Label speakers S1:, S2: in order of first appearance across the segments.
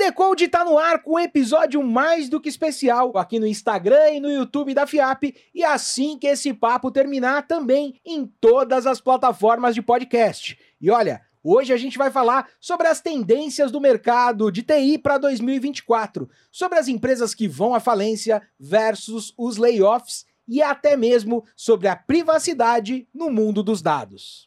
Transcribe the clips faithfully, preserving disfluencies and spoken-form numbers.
S1: Decode tá no ar com um episódio mais do que especial aqui no Instagram e no YouTube da FIAP, e assim que esse papo terminar também em todas as plataformas de podcast. E olha, hoje a gente vai falar sobre as tendências do mercado de T I para dois mil e vinte e quatro, sobre as empresas que vão à falência versus os layoffs e até mesmo sobre a privacidade no mundo dos dados.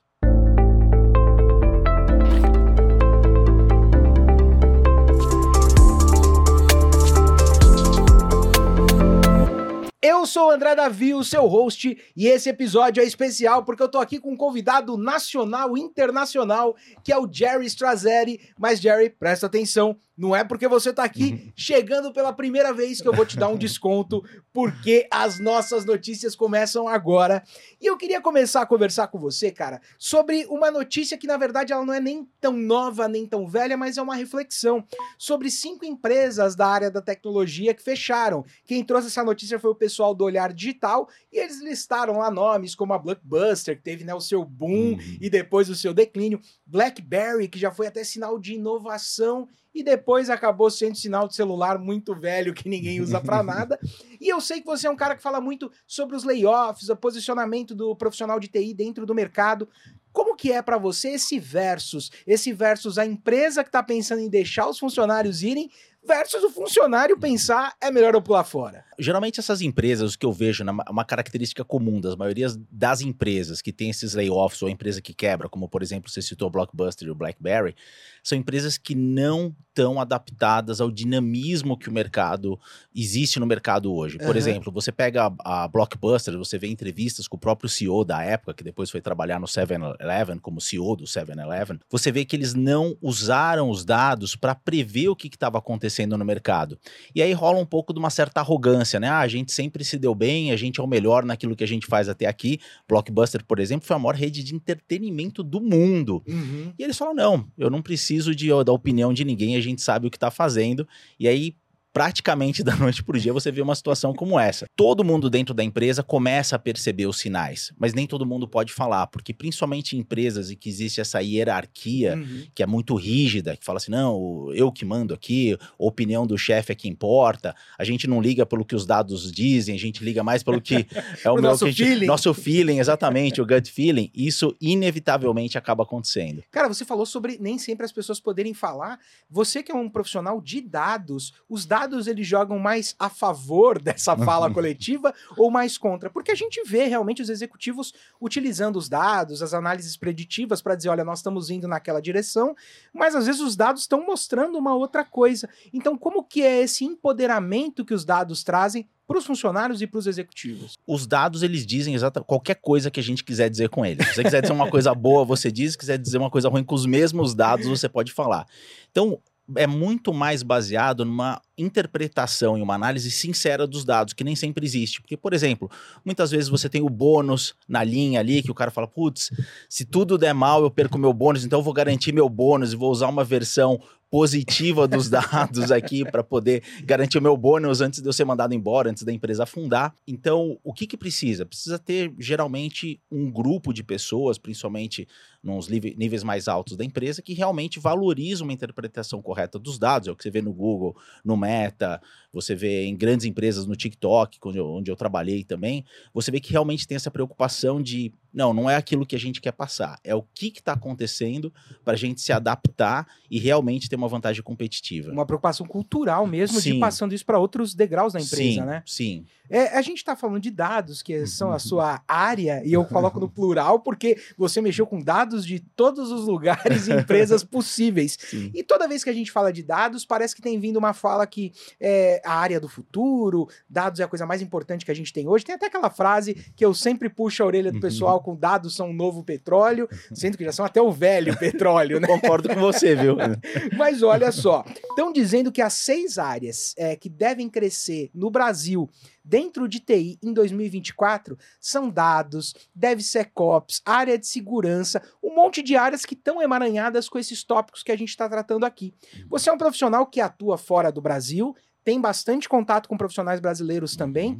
S1: Eu sou o André Davi, o seu host, e esse episódio é especial porque eu tô aqui com um convidado nacional e internacional, que é o Jerry Strazzeri. Mas, Jerry, presta atenção, não é porque você tá aqui chegando pela primeira vez que eu vou te dar um desconto, porque as nossas notícias começam agora. E eu queria começar a conversar com você, cara, sobre uma notícia que, na verdade, ela não é nem tão nova, nem tão velha, mas é uma reflexão sobre cinco empresas da área da tecnologia que fecharam. Quem trouxe essa notícia foi o pessoal do Olhar Digital, e eles listaram lá nomes como a Blockbuster, que teve, né, o seu boom uhum. e depois o seu declínio, BlackBerry, que já foi até sinal de inovação e depois acabou sendo sinal de celular muito velho que ninguém usa pra nada. E eu sei que você é um cara que fala muito sobre os layoffs, o posicionamento do profissional de T I dentro do mercado. Como que é pra você esse versus, esse versus a empresa que tá pensando em deixar os funcionários irem versus o funcionário pensar é melhor eu pular fora?
S2: Geralmente essas empresas, o que eu vejo, uma característica comum das maiorias das empresas que tem esses layoffs ou a empresa que quebra, como por exemplo você citou o Blockbuster e o BlackBerry, são empresas que não estão adaptadas ao dinamismo que o mercado existe no mercado hoje. Por uhum. exemplo, você pega a, a Blockbuster, você vê entrevistas com o próprio C E O da época, que depois foi trabalhar no seven eleven como C E O do seven eleven, você vê que eles não usaram os dados para prever o que estava acontecendo no mercado. E aí rola um pouco de uma certa arrogância, né? Ah, a gente sempre se deu bem, a gente é o melhor naquilo que a gente faz até aqui. Blockbuster, por exemplo, foi a maior rede de entretenimento do mundo. Uhum. E eles falam, não, eu não preciso de, da opinião de ninguém, a gente sabe o que está fazendo. E aí, praticamente da noite pro dia, você vê uma situação como essa. Todo mundo dentro da empresa começa a perceber os sinais, mas nem todo mundo pode falar, porque principalmente em empresas em que existe essa hierarquia, uhum. que é muito rígida, que fala assim, não, eu que mando aqui, a opinião do chefe é que importa, a gente não liga pelo que os dados dizem, a gente liga mais pelo que é o, o meu
S1: nosso
S2: que
S1: feeling.
S2: Gente, nosso feeling, exatamente, o gut feeling, isso inevitavelmente acaba acontecendo.
S1: Cara, você falou sobre nem sempre as pessoas poderem falar, você que é um profissional de dados, os dados dados eles jogam mais a favor dessa fala coletiva ou mais contra? Porque a gente vê realmente os executivos utilizando os dados, as análises preditivas para dizer, olha, nós estamos indo naquela direção, mas às vezes os dados estão mostrando uma outra coisa. Então, como que é esse empoderamento que os dados trazem para os funcionários e para os executivos?
S2: Os dados, eles dizem exatamente qualquer coisa que a gente quiser dizer com eles. Se você quiser dizer uma coisa boa, você diz. Se quiser dizer uma coisa ruim, com os mesmos dados você pode falar. Então, é muito mais baseado numa interpretação e uma análise sincera dos dados, que nem sempre existe. Porque, por exemplo, muitas vezes você tem o bônus na linha ali, que o cara fala, putz, se tudo der mal eu perco meu bônus, então eu vou garantir meu bônus e vou usar uma versão positiva dos dados aqui para poder garantir o meu bônus antes de eu ser mandado embora, antes da empresa afundar. Então, o que que precisa? Precisa ter, geralmente, um grupo de pessoas, principalmente nos níveis mais altos da empresa, que realmente valoriza uma interpretação correta dos dados. É o que você vê no Google, no Meta, você vê em grandes empresas, no TikTok, onde eu, onde eu trabalhei também, você vê que realmente tem essa preocupação de, não, não é aquilo que a gente quer passar, é o que está acontecendo para a gente se adaptar e realmente ter uma vantagem competitiva.
S1: Uma preocupação cultural mesmo, sim, de ir passando isso para outros degraus da empresa,
S2: sim,
S1: né?
S2: Sim,
S1: é, a gente está falando de dados, que são a sua área, e eu coloco no plural porque você mexeu com dados de todos os lugares e empresas possíveis. Sim. E toda vez que a gente fala de dados, parece que tem vindo uma fala que é a área do futuro, dados é a coisa mais importante que a gente tem hoje. Tem até aquela frase que eu sempre puxo a orelha do pessoal com dados são o novo petróleo, sendo que já são até o velho petróleo, né?
S2: Concordo com você, viu?
S1: Mas olha só, estão dizendo que as seis áreas é, que devem crescer no Brasil dentro de T I em dois mil e vinte e quatro são dados, DevSecOps, área de segurança, um monte de áreas que estão emaranhadas com esses tópicos que a gente está tratando aqui. Você é um profissional que atua fora do Brasil, tem bastante contato com profissionais brasileiros também.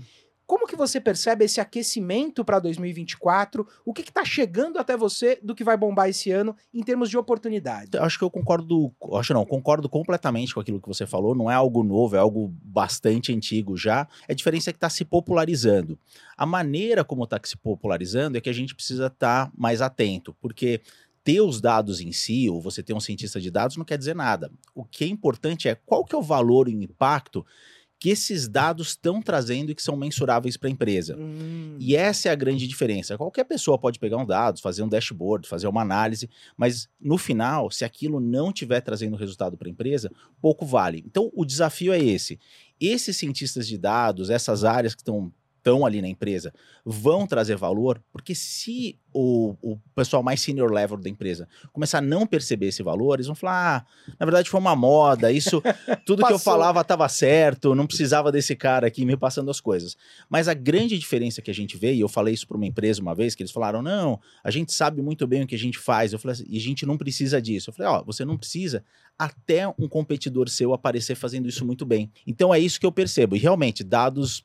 S1: Como que você percebe esse aquecimento para dois mil e vinte e quatro? O que está chegando até você do que vai bombar esse ano em termos de oportunidade?
S2: Eu acho que eu concordo, acho não, concordo completamente com aquilo que você falou, não é algo novo, é algo bastante antigo já. A diferença é que está se popularizando. A maneira como está se popularizando é que a gente precisa estar tá mais atento, porque ter os dados em si, ou você ter um cientista de dados, não quer dizer nada. O que é importante é qual que é o valor e o impacto que esses dados estão trazendo e que são mensuráveis para a empresa. Hum. E essa é a grande diferença. Qualquer pessoa pode pegar um dado, fazer um dashboard, fazer uma análise, mas no final, se aquilo não estiver trazendo resultado para a empresa, pouco vale. Então, o desafio é esse. Esses cientistas de dados, essas áreas que estão estão ali na empresa, vão trazer valor, porque se o, o pessoal mais senior level da empresa começar a não perceber esse valor, eles vão falar, ah, na verdade foi uma moda, isso, tudo que eu falava estava certo, não precisava desse cara aqui me passando as coisas. Mas a grande diferença que a gente vê, e eu falei isso para uma empresa uma vez, que eles falaram, não, a gente sabe muito bem o que a gente faz, eu falei assim, e a gente não precisa disso. Eu falei, ó, você não precisa até um competidor seu aparecer fazendo isso muito bem. Então é isso que eu percebo, e realmente, dados...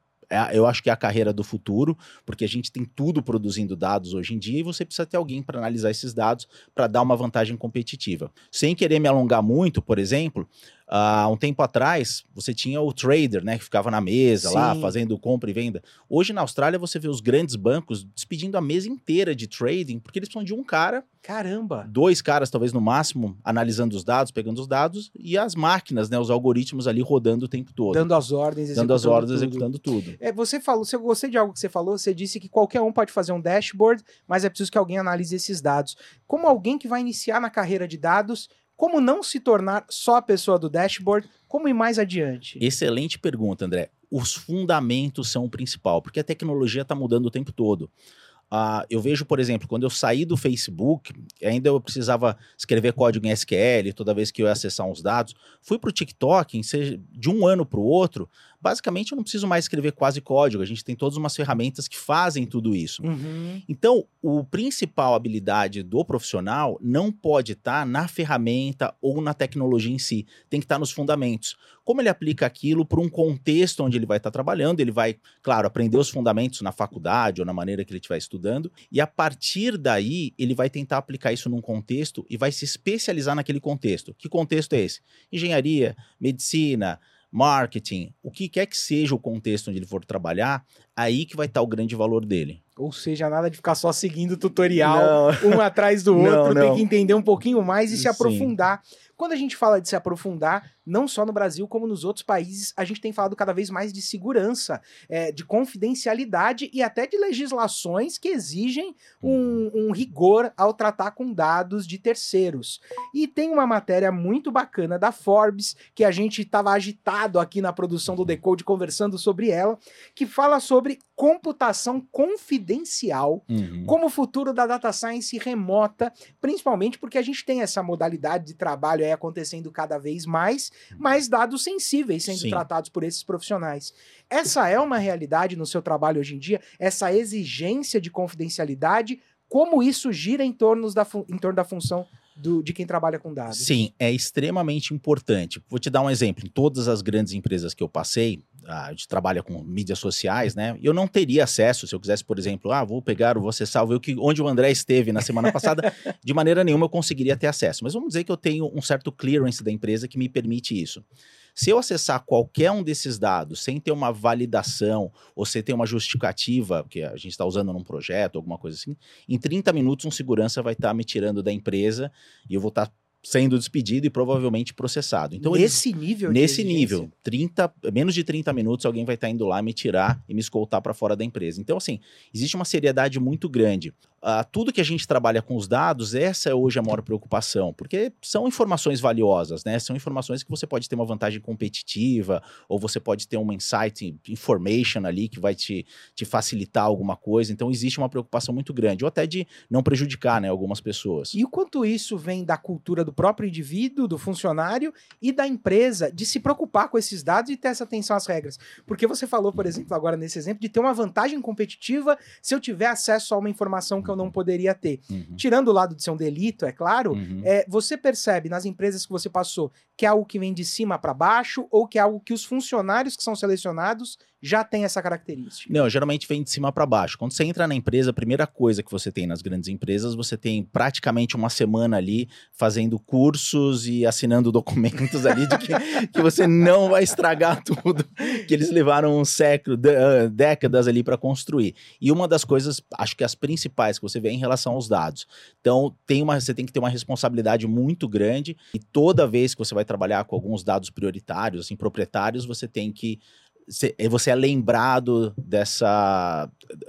S2: eu acho que é a carreira do futuro, porque a gente tem tudo produzindo dados hoje em dia e você precisa ter alguém para analisar esses dados para dar uma vantagem competitiva. Sem querer me alongar muito, por exemplo, há uh, um tempo atrás você tinha o trader, né, que ficava na mesa Sim. lá fazendo compra e venda. Hoje na Austrália você vê os grandes bancos despedindo a mesa inteira de trading porque eles precisam de um cara,
S1: caramba,
S2: dois caras talvez no máximo analisando os dados, pegando os dados e as máquinas, né, os algoritmos ali rodando o tempo todo.
S1: Dando as ordens,
S2: dando as ordens,
S1: tudo.
S2: executando tudo.
S1: É, você falou, se eu gostei de algo que você falou, você disse que qualquer um pode fazer um dashboard, mas é preciso que alguém analise esses dados. Como alguém que vai iniciar na carreira de dados, como não se tornar só a pessoa do dashboard, como ir mais adiante?
S2: Excelente pergunta, André. Os fundamentos são o principal, porque a tecnologia está mudando o tempo todo. Uh, eu vejo, por exemplo, quando eu saí do Facebook, ainda eu precisava escrever código em S Q L toda vez que eu ia acessar uns dados. Fui para o TikTok, em seja, de um ano para o outro, basicamente eu não preciso mais escrever quase código, a gente tem todas umas ferramentas que fazem tudo isso.
S1: Uhum.
S2: Então, o principal habilidade do profissional não pode estar tá na ferramenta ou na tecnologia em si, tem que estar tá nos fundamentos. Como ele aplica aquilo para um contexto onde ele vai estar tá trabalhando, ele vai, claro, aprender os fundamentos na faculdade ou na maneira que ele estiver estudando, e a partir daí ele vai tentar aplicar isso num contexto e vai se especializar naquele contexto. Que contexto é esse? Engenharia, medicina, marketing, o que quer que seja o contexto onde ele for trabalhar, aí que vai estar o grande valor dele.
S1: Ou seja, nada de ficar só seguindo o tutorial, não. um atrás do outro, não, não. Tem que entender um pouquinho mais e se Sim. aprofundar. Quando a gente fala de se aprofundar, não só no Brasil, como nos outros países, a gente tem falado cada vez mais de segurança, é, de confidencialidade e até de legislações que exigem um, um rigor ao tratar com dados de terceiros. E tem uma matéria muito bacana da Forbes, que a gente estava agitado aqui na produção do Decode conversando sobre ela, que fala sobre computação confidencial uhum. como futuro da data science remota, principalmente porque a gente tem essa modalidade de trabalho aí acontecendo cada vez mais, mais dados sensíveis sendo Sim. tratados por esses profissionais. Essa é uma realidade no seu trabalho hoje em dia? Essa exigência de confidencialidade, como isso gira em torno da, em torno da função do, de quem trabalha com dados?
S2: Sim, é extremamente importante. Vou te dar um exemplo. Em todas as grandes empresas que eu passei, a gente trabalha com mídias sociais, né? Eu não teria acesso, se eu quisesse, por exemplo, ah, vou pegar, vou acessar, ver o que, onde o André esteve na semana passada, de maneira nenhuma eu conseguiria ter acesso. Mas vamos dizer que eu tenho um certo clearance da empresa que me permite isso. Se eu acessar qualquer um desses dados sem ter uma validação ou sem ter uma justificativa, que a gente está usando num projeto, alguma coisa assim, em trinta minutos um segurança vai estar tá me tirando da empresa e eu vou estar tá sendo despedido e provavelmente processado. Então,
S1: nesse
S2: eles,
S1: nível?
S2: Nesse nível, trinta, menos de trinta minutos alguém vai estar indo lá me tirar e me escoltar para fora da empresa. Então, assim, existe uma seriedade muito grande. Uh, tudo que a gente trabalha com os dados, essa é hoje a maior preocupação, porque são informações valiosas, né? São informações que você pode ter uma vantagem competitiva, ou você pode ter uma insight information ali que vai te, te facilitar alguma coisa. Então, existe uma preocupação muito grande, ou até de não prejudicar, né, algumas pessoas.
S1: E o quanto isso vem da cultura do próprio indivíduo, do funcionário e da empresa, de se preocupar com esses dados e ter essa atenção às regras? Porque você falou, por exemplo, agora nesse exemplo, de ter uma vantagem competitiva se eu tiver acesso a uma informação que eu não poderia ter.
S2: Uhum.
S1: Tirando o lado de ser um delito, é claro,
S2: Uhum.
S1: é, você percebe nas empresas que você passou que é algo que vem de cima para baixo ou que é algo que os funcionários que são selecionados já têm essa característica?
S2: Não, geralmente vem de cima para baixo. Quando você entra na empresa, a primeira coisa que você tem nas grandes empresas, você tem praticamente uma semana ali fazendo cursos e assinando documentos ali de que, que você não vai estragar tudo que eles levaram um século, de, uh, décadas ali para construir. E uma das coisas, acho que as principais que você vê é em relação aos dados. Então, tem uma, você tem que ter uma responsabilidade muito grande e toda vez que você vai trabalhar com alguns dados prioritários, assim, proprietários, você tem que você é lembrado dessa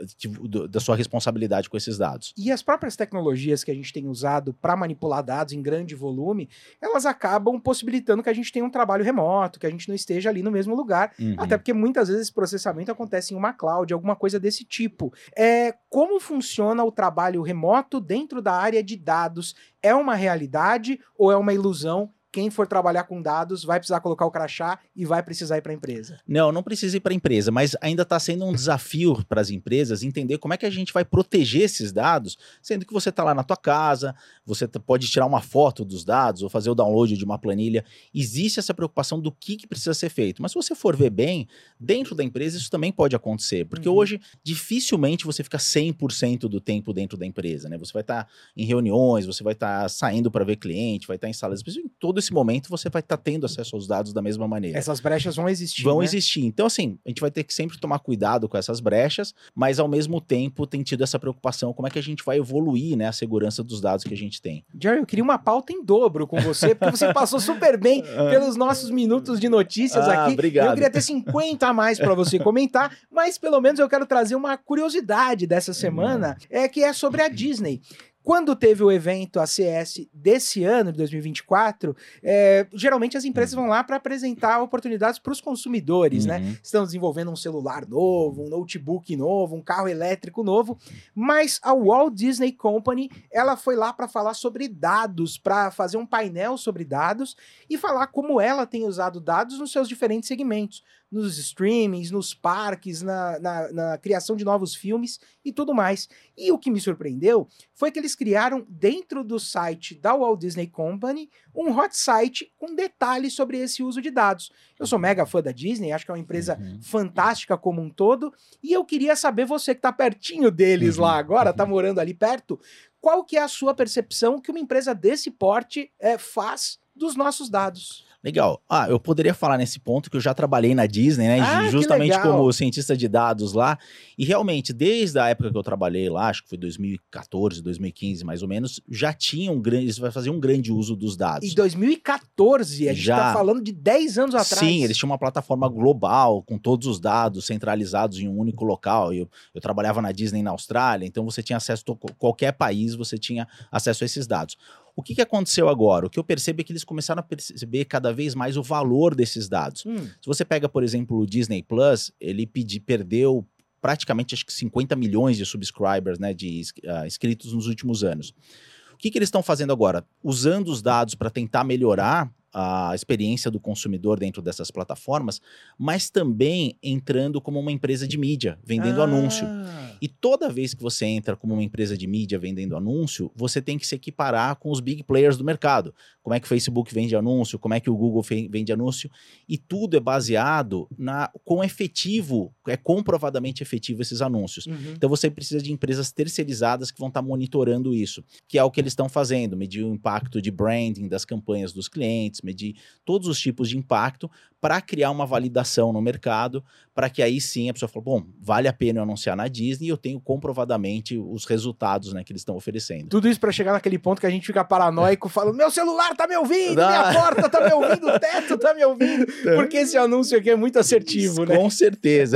S2: da sua responsabilidade com esses dados.
S1: E as próprias tecnologias que a gente tem usado para manipular dados em grande volume, elas acabam possibilitando que a gente tenha um trabalho remoto, que a gente não esteja ali no mesmo lugar, uhum. até porque muitas vezes esse processamento acontece em uma cloud, alguma coisa desse tipo. É, como funciona o trabalho remoto dentro da área de dados? É uma realidade ou é uma ilusão? Quem for trabalhar com dados vai precisar colocar o crachá e vai precisar ir para a empresa?
S2: Não, não precisa ir para a empresa, mas ainda está sendo um desafio para as empresas entender como é que a gente vai proteger esses dados, sendo que você está lá na tua casa, você pode tirar uma foto dos dados ou fazer o download de uma planilha. Existe essa preocupação do que, que precisa ser feito, mas se você for ver bem, dentro da empresa isso também pode acontecer, porque uhum. hoje dificilmente você fica cem por cento do tempo dentro da empresa, né? Você vai estar tá em reuniões, você vai estar tá saindo para ver cliente, vai estar tá em salas, em todo esse momento você vai estar tá tendo acesso aos dados da mesma maneira.
S1: Essas brechas vão existir,
S2: Vão
S1: né?
S2: existir. Então, assim, a gente vai ter que sempre tomar cuidado com essas brechas, mas ao mesmo tempo tem tido essa preocupação, como é que a gente vai evoluir, né, a segurança dos dados que a gente tem.
S1: Jerry, eu queria uma pauta em dobro com você, porque você passou super bem pelos nossos minutos de notícias
S2: ah,
S1: aqui.
S2: Obrigado.
S1: Eu queria ter cinquenta a mais para você comentar, mas pelo menos eu quero trazer uma curiosidade dessa semana, é que é sobre a Disney. Quando teve o evento A C S desse ano, de dois mil e vinte e quatro, é, geralmente as empresas vão lá para apresentar oportunidades para os consumidores, uhum. né? Estão desenvolvendo um celular novo, um notebook novo, um carro elétrico novo, mas a Walt Disney Company, ela foi lá para falar sobre dados, para fazer um painel sobre dados e falar como ela tem usado dados nos seus diferentes segmentos, nos streamings, nos parques, na, na, na criação de novos filmes e tudo mais. E o que me surpreendeu foi que eles criaram dentro do site da Walt Disney Company um hot site com detalhes sobre esse uso de dados. Eu sou mega fã da Disney, acho que é uma empresa uhum. fantástica como um todo, e eu queria saber, você que está pertinho deles uhum. lá agora, está morando ali perto, qual que é a sua percepção que uma empresa desse porte é, faz dos nossos dados?
S2: Legal. Ah, eu poderia falar nesse ponto que eu já trabalhei na Disney, né?
S1: Ah,
S2: justamente como cientista de dados lá. E realmente, desde a época que eu trabalhei lá, acho que foi dois mil e quatorze, dois mil e quinze mais ou menos, já tinha um grande, eles faziam um grande uso dos dados.
S1: E dois mil e quatorze, a gente já tá falando de dez anos atrás.
S2: Sim, eles tinham uma plataforma global com todos os dados centralizados em um único local. Eu, eu trabalhava na Disney na Austrália, então você tinha acesso a qualquer país, você tinha acesso a esses dados. O que, que aconteceu agora? O que eu percebo é que eles começaram a perceber cada vez mais o valor desses dados. Hum. Se você pega, por exemplo, o Disney Plus, ele pedi, perdeu praticamente acho que cinquenta milhões de subscribers, né, de uh, inscritos nos últimos anos. O que, que eles estão fazendo agora? Usando os dados para tentar melhorar a experiência do consumidor dentro dessas plataformas, mas também entrando como uma empresa de mídia, vendendo ah. anúncio. E toda vez que você entra como uma empresa de mídia vendendo anúncio, você tem que se equiparar com os big players do mercado. Como é que o Facebook vende anúncio, como é que o Google vende anúncio, e tudo é baseado na quão efetivo, é comprovadamente efetivo esses anúncios. Uhum. Então você precisa de empresas terceirizadas que vão estar monitorando isso, que é o que eles estão fazendo, medir o impacto de branding das campanhas dos clientes, medir todos os tipos de impacto para criar uma validação no mercado, para que aí sim a pessoa fale, bom, vale a pena eu anunciar na Disney e eu tenho comprovadamente os resultados, né, que eles estão oferecendo.
S1: Tudo isso para chegar naquele ponto que a gente fica paranoico, falando, meu celular tá me ouvindo, ah. minha porta tá me ouvindo, o teto tá me ouvindo, porque esse anúncio aqui é muito assertivo, né?
S2: Com certeza.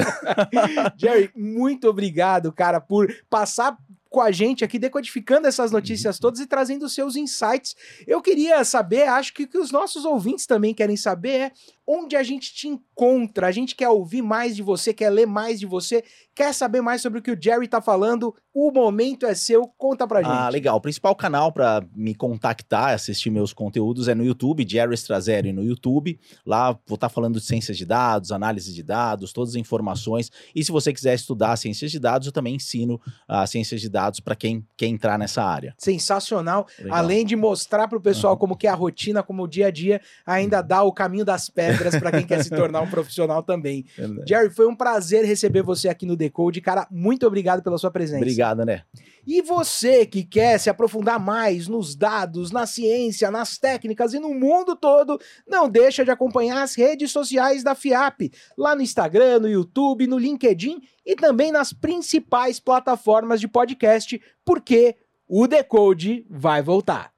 S1: Jerry, muito obrigado, cara, por passar com a gente aqui, decodificando essas notícias todas e trazendo os seus insights. Eu queria saber, acho que o que os nossos ouvintes também querem saber é onde a gente te encontra. A gente quer ouvir mais de você, quer ler mais de você, quer saber mais sobre o que o Jerry tá falando. O momento é seu, conta pra gente.
S2: Ah, legal. O principal canal para me contactar, assistir meus conteúdos é no YouTube, Jerry Strazzeri no YouTube. Lá vou estar falando de ciências de dados, análise de dados, todas as informações. E se você quiser estudar ciências de dados, eu também ensino a uh, ciências de dados para quem quer entrar nessa área.
S1: Sensacional.
S2: Legal.
S1: Além de mostrar pro pessoal
S2: Uhum.
S1: como que é a rotina, como o dia a dia, ainda dá o caminho das pedras para quem quer se tornar um profissional também.
S2: Verdade.
S1: Jerry, foi um prazer receber você aqui no Decode. Cara, muito obrigado pela sua presença.
S2: Obrigado, né?
S1: E você que quer se aprofundar mais nos dados, na ciência, nas técnicas e no mundo todo, não deixa de acompanhar as redes sociais da FIAP, lá no Instagram, no YouTube, no LinkedIn e também nas principais plataformas de podcast, porque o Decode vai voltar.